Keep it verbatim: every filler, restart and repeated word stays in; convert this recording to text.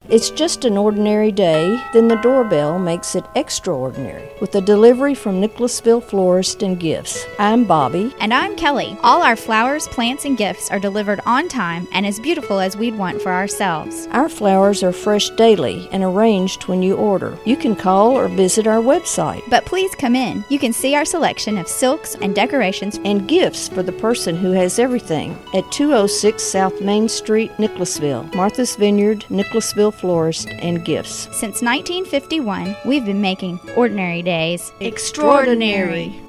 It's just an ordinary day, then the doorbell makes it extraordinary with a delivery from Nicholasville Florist and Gifts. I'm Bobby. And I'm Kelly. All our flowers, plants, and gifts are delivered on time and as beautiful as we'd want for ourselves. Our flowers are fresh daily and arranged when you order. You can call or visit our website. But please come in. You can see our selection of silks and decorations and gifts for the person who has everything at two oh six South Main Street, Nicholasville. Martha's Vineyard, Nicholasville Florist and Gifts. Since nineteen fifty-one, we've been making ordinary days extraordinary.